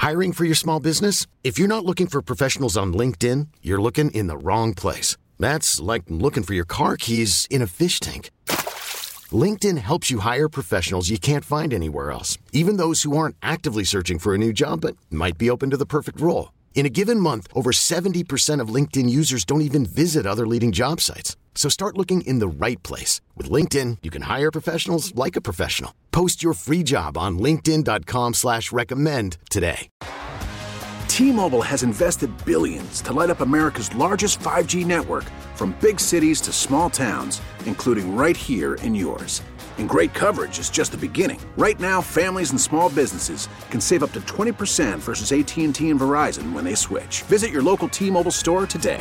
Hiring for your small business? If you're not looking for professionals on LinkedIn, you're looking in the wrong place. That's like looking for your car keys in a fish tank. LinkedIn helps you hire professionals you can't find anywhere else, even those who aren't actively searching for a new job but might be open to the perfect role. In a given month, over 70% of LinkedIn users don't even visit other leading job sites. So start looking in the right place. With LinkedIn, you can hire professionals like a professional. Post your free job on linkedin.com/recommend today. T-Mobile has invested billions to light up America's largest 5G network, from big cities to small towns, including right here in yours. And great coverage is just the beginning. Right now, families and small businesses can save up to 20% versus AT&T and Verizon when they switch. Visit your local T-Mobile store today.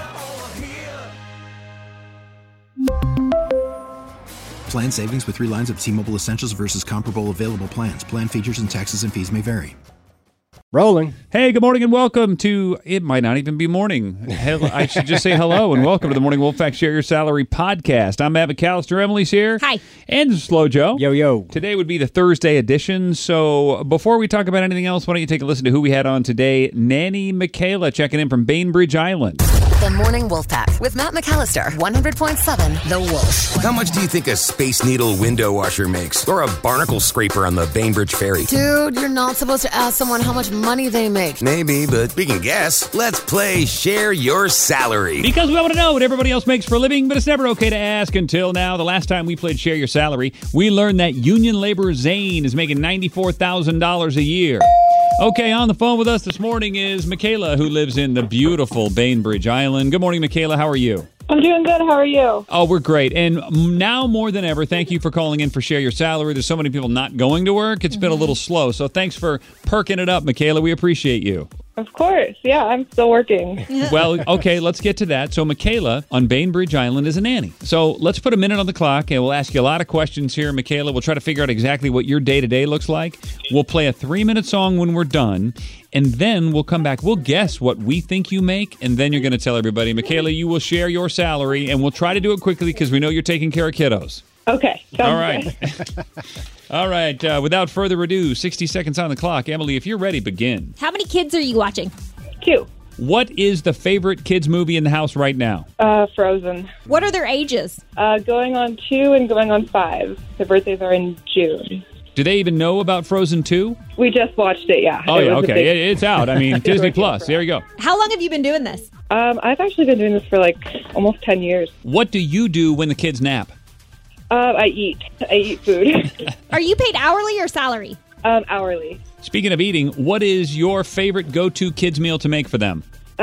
Plan savings with 3 lines of T-Mobile Essentials versus comparable available plans. Plan features and taxes and fees may vary. Rolling. Hey, good morning and welcome to, it might not even be morning. Hell, I should just say hello and welcome to the Morning Wolf Pack Share Your Salary podcast. I'm Matt McAllister. Emily's here. Hi. And Slow Joe. Yo, yo. Today would be the Thursday edition. So before we talk about anything else, why don't you take a listen to who we had on today? Nanny Michaela checking in from Bainbridge Island. The Morning Wolf Pack with Matt McAllister, 100.7 The Wolf. How much do you think a Space Needle window washer makes? Or a barnacle scraper on the Bainbridge Ferry? Dude, you're not supposed to ask someone how much money they make. Maybe, but we can guess. Let's play Share Your Salary. Because we want to know what everybody else makes for a living, but it's never okay to ask until now. The last time we played Share Your Salary, we learned that union laborer Zane is making $94,000 a year. Okay, on the phone with us this morning is Michaela, who lives in the beautiful Bainbridge Island. Good morning, Michaela. How are you? I'm doing good. How are you? Oh, we're great. And now more than ever, thank you for calling in for Share Your Salary. There's so many people not going to work. It's been a little slow. So thanks for perking it up, Michaela. We appreciate you. Of course. Yeah, I'm still working. Well, okay, let's get to that. So Michaela on Bainbridge Island is a nanny. So let's put a minute on the clock, and we'll ask you a lot of questions here, Michaela. We'll try to figure out exactly what your day-to-day looks like. We'll play a 3-minute song when we're done, and then we'll come back. We'll guess what we think you make, and then you're going to tell everybody. Michaela, you will share your salary, and we'll try to do it quickly because we know you're taking care of kiddos. Okay. All right. All right. Without further ado, 60 seconds on the clock. Emily, if you're ready, begin. How many kids are you watching? 2. What is the favorite kids movie in the house right now? Frozen. What are their ages? Going on 2 and going on 5. Their birthdays are in June. Do they even know about Frozen 2? We just watched it, yeah. Oh, yeah, okay. It's out. I mean, Disney Plus. There you go. How long have you been doing this? I've actually been doing this for like almost 10 years. What do you do when the kids nap? I eat food. Are you paid hourly or salary? Hourly. Speaking of eating, what is your favorite go-to kids meal to make for them?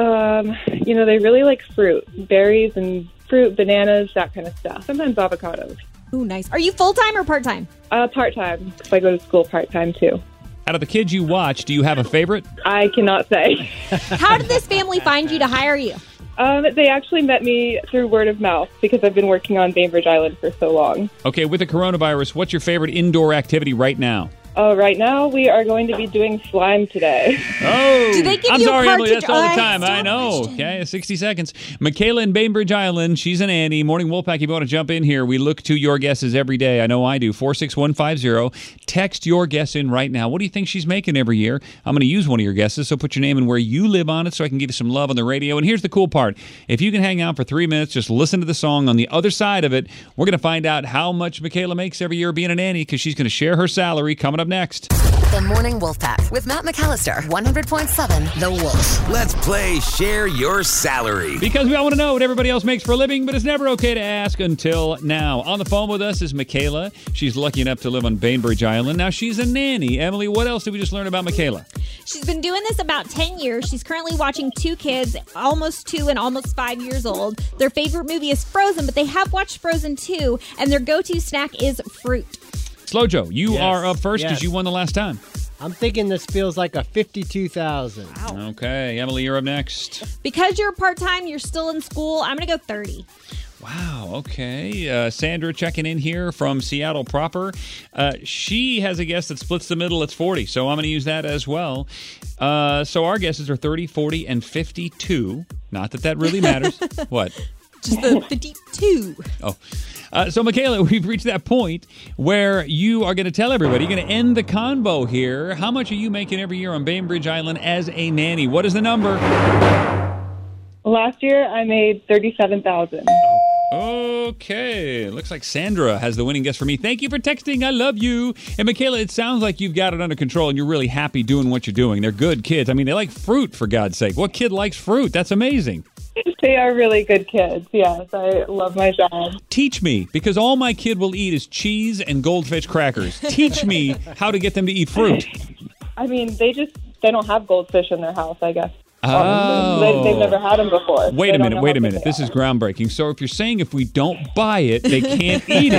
They really like fruit. Berries and fruit, bananas, that kind of stuff. Sometimes avocados. Ooh, nice. Are you full-time or part-time? Part-time. I go to school part-time, too. Out of the kids you watch, do you have a favorite? I cannot say. How did this family find you to hire you? They actually met me through word of mouth because I've been working on Bainbridge Island for so long. Okay, with the coronavirus, what's your favorite indoor activity right now? Right now we are going to be doing slime today. Oh, do they give I'm you sorry, a Emily. That's all the cartridge? time. I know. Okay, 60 seconds. Michaela in Bainbridge Island. She's an Annie. Morning Wolfpack. If you want to jump in here, we look to your guesses every day. I know I do. 46150. Text your guess in right now. What do you think she's making every year? I'm going to use one of your guesses, so put your name and where you live on it so I can give you some love on the radio. And here's the cool part. If you can hang out for 3 minutes, just listen to the song. On the other side of it, we're going to find out how much Michaela makes every year being a nanny because she's going to share her salary coming up next. The Morning Wolf Pack with Matt McAllister, 100.7 The Wolf. Let's play Share Your Salary. Because we all want to know what everybody else makes for a living, but it's never okay to ask until now. On the phone with us is Michaela. She's lucky enough to live on Bainbridge Island. Now, she's a nanny. Emily, what else did we just learn about Michaela? She's been doing this about 10 years. She's currently watching 2 kids, almost 2 and almost 5 years old. Their favorite movie is Frozen, but they have watched Frozen 2, and their go-to snack is fruit. Slow Joe, you are up first because yes. you won the last time. I'm thinking this feels like a 52,000. Wow. Okay, Emily, you're up next. Because you're part-time, you're still in school, I'm going to go 30. Wow, okay. Sandra checking in here from Seattle proper. She has a guess that splits the middle. It's 40, so I'm going to use that as well. So our guesses are 30, 40, and 52. Not that really matters. What? Just the 52. Oh. So, Michaela, we've reached that point where you are going to tell everybody, you're going to end the convo here. How much are you making every year on Bainbridge Island as a nanny? What is the number? Last year, I made $37,000. Okay. Looks like Sandra has the winning guess for me. Thank you for texting. I love you. And, Michaela, it sounds like you've got it under control and you're really happy doing what you're doing. They're good kids. I mean, they like fruit, for God's sake. What kid likes fruit? That's amazing. They are really good kids. Yes, I love my job. Teach me, because all my kid will eat is cheese and Goldfish crackers. Teach me how to get them to eat fruit. I mean, they don't have goldfish in their house, I guess. Oh. They've never had them before. Wait a minute. This is groundbreaking. So if you're saying if we don't buy it, they can't eat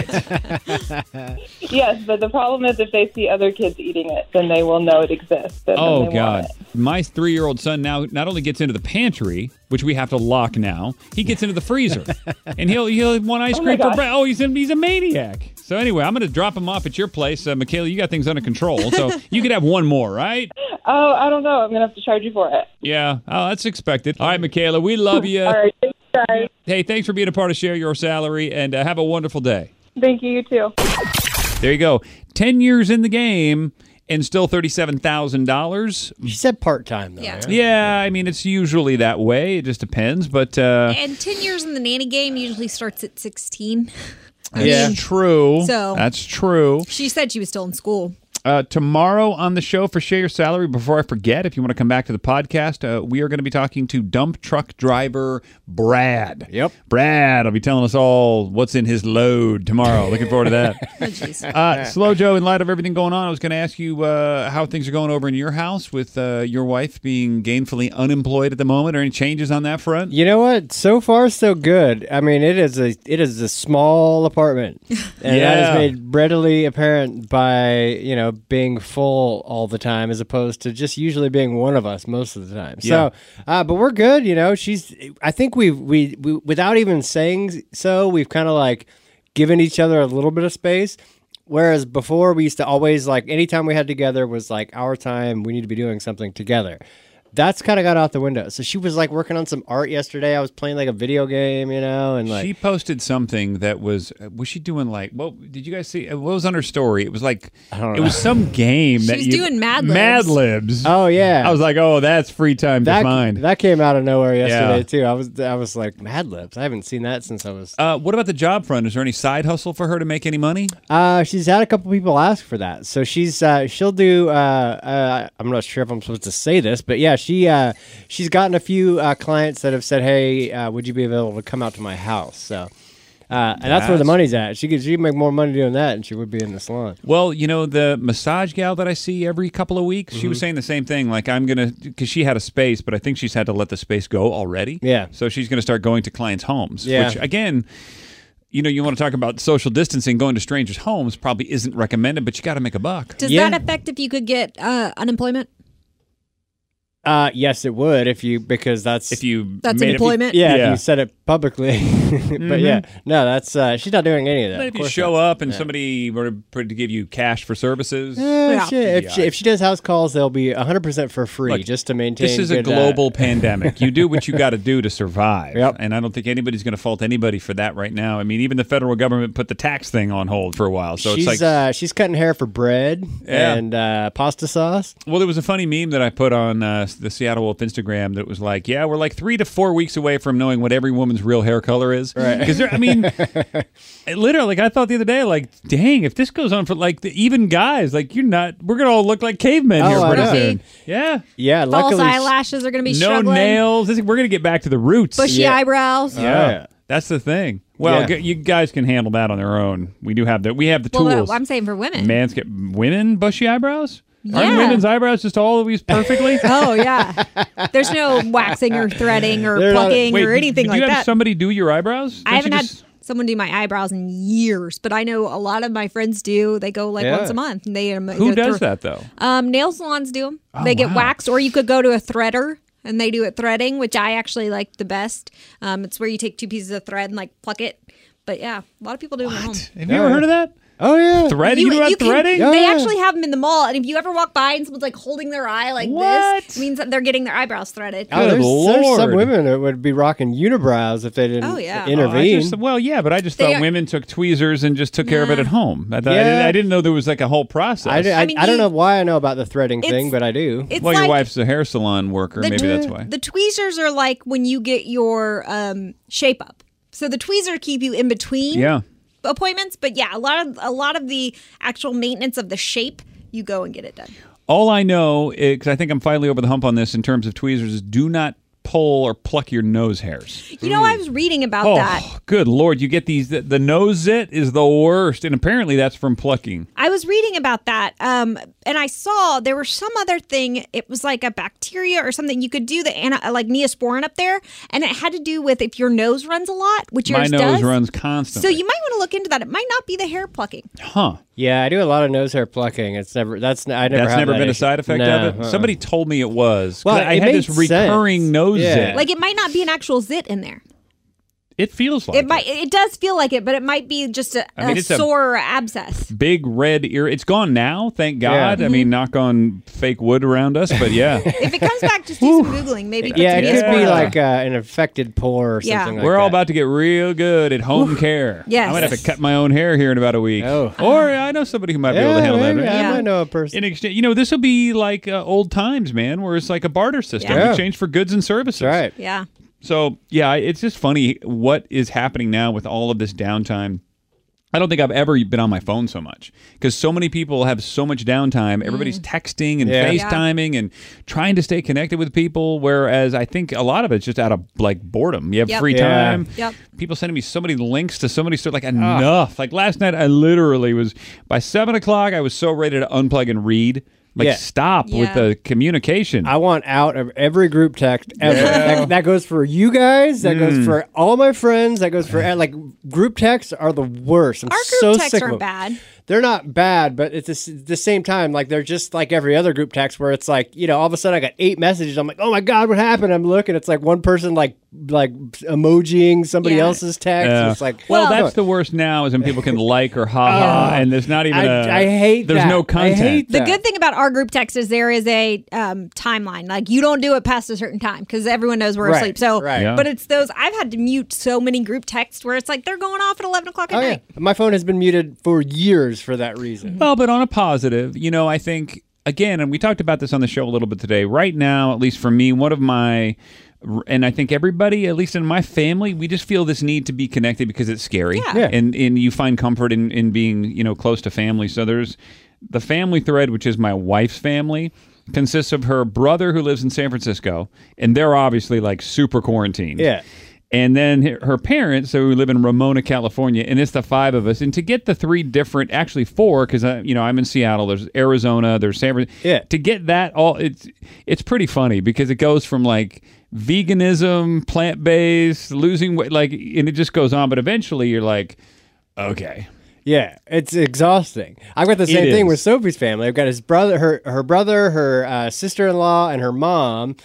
it. Yes, but the problem is if they see other kids eating it, then they will know it exists. And Oh, then they God. want it. My 3-year-old son now not only gets into the pantry, which we have to lock now, he gets into the freezer. And he'll want ice cream for breakfast. Oh, he's a maniac. So anyway, I'm going to drop him off at your place. Michaela, you got things under control. So you could have one more, right? Oh, I don't know. I'm going to have to charge you for it. Yeah. Oh, that's expected. All right, Michaela, we love you. All right. Thanks, guys. Hey, thanks for being a part of Share Your Salary, and have a wonderful day. Thank you. You too. There you go. 10 years in the game and still $37,000. She said part-time, though. Yeah. right? Yeah, I mean, it's usually that way. It just depends, but... And 10 years in the nanny game usually starts at 16. That's true. So- That's true. She said she was still in school. Tomorrow on the show for Share Your Salary, before I forget, if you want to come back to the podcast, we are going to be talking to dump truck driver Brad. Yep. Brad will be telling us all what's in his load tomorrow. Looking forward to that. Oh, jeez. Slow Joe, in light of everything going on, I was going to ask you how things are going over in your house with your wife being gainfully unemployed at the moment. Are any changes on that front? You know what? So far, so good. I mean, it is a small apartment, and that is made readily apparent by being full all the time, as opposed to just usually being one of us most of the time. Yeah. So, but we're good. I think we without even saying so, we've kind of like given each other a little bit of space. Whereas before, we used to always anytime we had together was our time. We need to be doing something together. That's kind of got out the window. So she was working on some art yesterday. I was playing a video game, and she posted something that was she doing what did you guys see? What was on her story? It was I don't know. It was some game that She's doing Mad Libs. Mad Libs. Oh yeah. I was like, oh, that's free time to find. That came out of nowhere yesterday too. I was like, Mad Libs. I haven't seen that since I was. What about the job front? Is there any side hustle for her to make any money? She's had a couple people ask for that. So she'll do. I'm not sure if I'm supposed to say this, but yeah, she's gotten a few clients that have said, "Hey, would you be available to come out to my house?" So, and that's where the money's at. She could make more money doing that than she would be in the salon. Well, the massage gal that I see every couple of weeks, she was saying the same thing. Because she had a space, but I think she's had to let the space go already. Yeah. So she's going to start going to clients' homes. Yeah. Which again. You want to talk about social distancing, going to strangers' homes probably isn't recommended, but you got to make a buck. Does that affect if you could get unemployment? Yes, it would because that's employment. If you said it publicly. But that's she's not doing any of that. But if you show up and somebody were to give you cash for services, if she does house calls, they'll be 100% for free. Look, just to maintain. This is a global pandemic. You do what you got to do to survive. Yep. And I don't think anybody's going to fault anybody for that right now. I mean, even the federal government put the tax thing on hold for a while. So she's cutting hair for bread and pasta sauce. Well, there was a funny meme that I put on the Seattle Wolf Instagram that was we're 3 to 4 weeks away from knowing what every woman's real hair color is. Right. Because literally, I thought the other day, dang, if this goes on for even guys, we're gonna all look like cavemen here pretty soon. Yeah. Yeah. False eyelashes are gonna be no struggling. nails. We're gonna get back to the roots. Bushy eyebrows. Yeah. That's the thing. Well, you guys can handle that on their own. We do have we have the tools. Well, I'm saying for women. Women bushy eyebrows? Yeah. Aren't women's eyebrows just always perfectly? Oh, yeah. There's no waxing or threading or plucking or anything like that. Do you have somebody do your eyebrows? I haven't had someone do my eyebrows in years, but I know a lot of my friends do. They go once a month. And Who does that, though? Nail salons do them. Oh, they get waxed, or you could go to a threader. And they do it threading, which I actually like the best. It's where you take 2 pieces of thread and pluck it. But yeah, a lot of people do them at home. Have you ever heard of that? Oh yeah, Threading? You know about threading? They actually have them in the mall, and if you ever walk by and someone's like holding their eye like this, it means that they're getting their eyebrows threaded. Oh, there's some women that would be rocking unibrows if they didn't intervene. But I just thought women took tweezers and just took care of it at home. I didn't know there was like a whole process. I don't know why I know about the threading thing, but I do. Well, your wife's a hair salon worker. Maybe that's why. The tweezers are like when you get your shape up. So the tweezers keep you in between appointments. But yeah, a lot of the actual maintenance of the shape, you go and get it done. All I know, because I think I'm finally over the hump on this in terms of tweezers, is do not pull or pluck your nose hairs. You know, I was reading about that. Good Lord. You get these, the nose zit is the worst. And apparently that's from plucking. I was reading about that. And I saw there was some other thing. It was like a bacteria or something. You could do like Neosporin up there. And it had to do with if your nose runs a lot, which yours does. My nose runs constantly. So you might want to look into that. It might not be the hair plucking. Huh. Yeah, I do a lot of nose hair plucking. That's never been a side effect of it. Somebody told me it was. Well, I had this recurring nose zit. Like it might not be an actual zit in there. It feels like it. It does feel like it, but it might be just a sore or abscess. Big red ear. It's gone now, thank God. Yeah. I mean, knock on fake wood around us, but yeah. If it comes back, just do some Googling. Maybe. Yeah, it could be like an infected pore or something like We're that. all about to get real good at home care. Yes. I might have to cut my own hair here in about a week. Oh. Or I know somebody who might be able to handle that. Right? I might know a person. In exchange, this will be like old times, man, where it's like a barter system. Yeah. Exchange for goods and services. That's right. Yeah. So, yeah, it's just funny what is happening now with all of this downtime. I don't think I've ever been on my phone so much because so many people have so much downtime. Everybody's texting and FaceTiming and trying to stay connected with people, whereas I think a lot of it's just out of like boredom. You have free time. Yep. People sending me so many links to so many stuff. Like enough. Like last night, I literally was by 7 o'clock. I was so ready to unplug and read. Stop with the communication. I want out of every group text ever. That goes for you guys. That goes for all my friends. That goes for group texts are the worst. Our group texts aren't bad. They're not bad, but it's the same time. Like they're just like every other group text where it's like, all of a sudden I got 8 messages. I'm like, oh my God, what happened? I'm looking. It's like one person like emojiing somebody else's text. Yeah. And it's like, well, that's the worst now is when people can like or and there's not even I hate there's that. no content. I hate that. The good thing about our group text is there is a timeline. Like you don't do it past a certain time because everyone knows we're asleep. So, but it's those I've had to mute so many group texts where it's like they're going off at 11 o'clock at night. Yeah. My phone has been muted for years for that reason. Well, but on a positive, I think again, and we talked about this on the show a little bit today. Right now, at least for me, one of my and I think everybody, at least in my family, we just feel this need to be connected because it's scary. Yeah. And you find comfort in being, close to family. So there's the family thread, which is my wife's family, consists of her brother who lives in San Francisco, and they're obviously like super quarantined. Yeah. And then her parents, so we live in Ramona, California, and it's the 5 of us. And to get the 3 different, actually 4, because I'm in Seattle. There's Arizona. There's San Francisco. Yeah. To get that all, it's pretty funny because it goes from like veganism, plant-based, losing weight, and it just goes on. But eventually, you're like, okay. Yeah, it's exhausting. I've got the same thing with Sophie's family. I've got his brother, her brother, her sister-in-law, and her mom.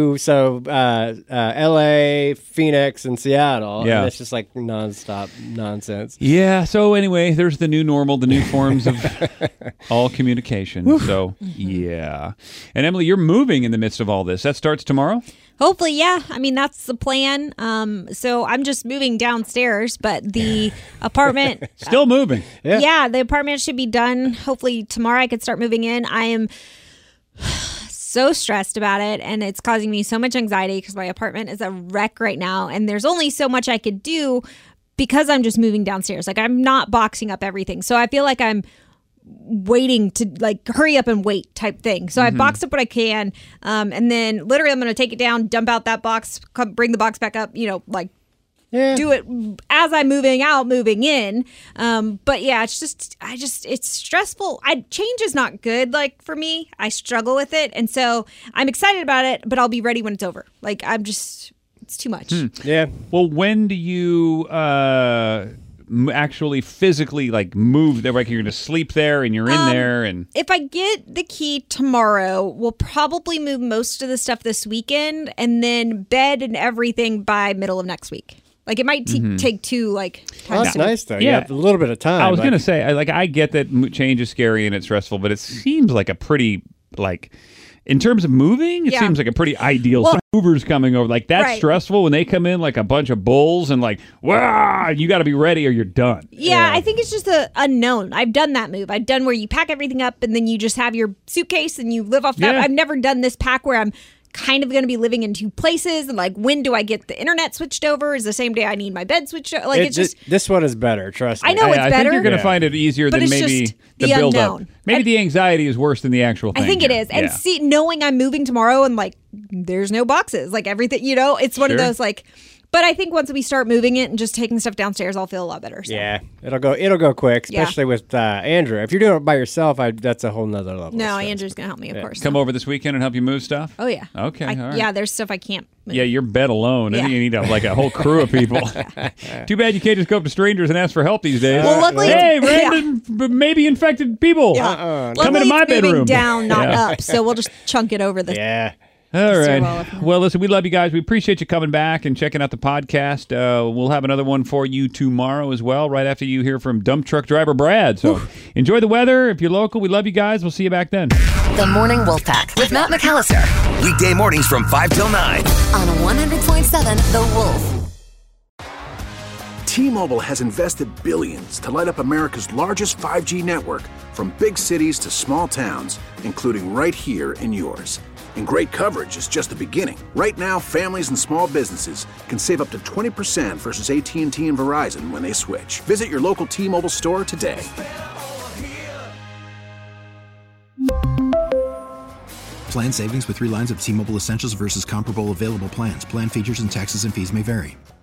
L.A., Phoenix, and Seattle. Yeah, and it's just like nonstop nonsense. Yeah. So anyway, there's the new normal, the new forms of all communication. So yeah. And Emily, you're moving in the midst of all this. That starts tomorrow. Hopefully, yeah. I mean, that's the plan. So I'm just moving downstairs, but the apartment... Still moving. Yeah, the apartment should be done. Hopefully tomorrow I could start moving in. I am so stressed about it, and it's causing me so much anxiety because my apartment is a wreck right now, and there's only so much I could do because I'm just moving downstairs. Like, I'm not boxing up everything. So I feel like I'm waiting to hurry up and wait type thing. So I boxed up what I can, and then literally I'm going to take it down, dump out that box, bring the box back up, do it as I'm moving out, moving in. But yeah, it's stressful. Change is not good. For me, I struggle with it. And so I'm excited about it, but I'll be ready when it's over. It's too much. Yeah. Well, when do you, actually physically move there? Like you're going to sleep there and you're in there, and if I get the key tomorrow, we'll probably move most of the stuff this weekend and then bed and everything by middle of next week. Like, it might take 2, like, Well, times. that's nice, though. Yeah. You have a little bit of time. I was going to say, I get that change is scary and it's stressful, but it seems like a pretty, like, in terms of moving, it seems like a pretty ideal. Some movers coming over, like, that's stressful when they come in like a bunch of bulls and like, wow, you got to be ready or you're done. Yeah, I think it's just the unknown. I've done that move. I've done where you pack everything up and then you just have your suitcase and you live off that. Yeah. I've never done this pack where I'm kind of going to be living in 2 places, and like, when do I get the internet switched over? Is the same day I need my bed switched over? Like, it's just this one is better. Trust me. I know it's I better. think you're going to find it easier But than it's maybe just the the build up. unknown. Maybe the anxiety is worse than the actual thing. I think it is. And see, knowing I'm moving tomorrow and like, there's no boxes, like everything, it's one of those like. But I think once we start moving it and just taking stuff downstairs, I'll feel a lot better. So. Yeah, it'll go quick, especially with Andrew. If you're doing it by yourself, that's a whole nother level. No, Andrew's gonna help me, of course. Come over this weekend and help you move stuff? Oh yeah. Okay. All right. Yeah, there's stuff I can't move. Yeah, your bed alone. I Yeah. think you need a whole crew of people. Too bad you can't just go up to strangers and ask for help these days. Well, luckily, hey, random, maybe infected people. Yeah. Come into my Luckily, it's moving bedroom. down, not up. So we'll just chunk it over the. Yeah. All right. Well, listen, we love you guys. We appreciate you coming back and checking out the podcast. We'll have another one for you tomorrow as well, right after you hear from dump truck driver Brad. So enjoy the weather. If you're local, we love you guys. We'll see you back then. The Morning Wolf Pack with Matt McAllister Weekday mornings from 5 till 9. on 100.7 The Wolf. T-Mobile has invested billions to light up America's largest 5G network, from big cities to small towns, including right here in yours. And great coverage is just the beginning. Right now, families and small businesses can save up to 20% versus AT&T and Verizon when they switch. Visit your local T-Mobile store today. Plan savings with 3 lines of T-Mobile Essentials versus comparable available plans. Plan features and taxes and fees may vary.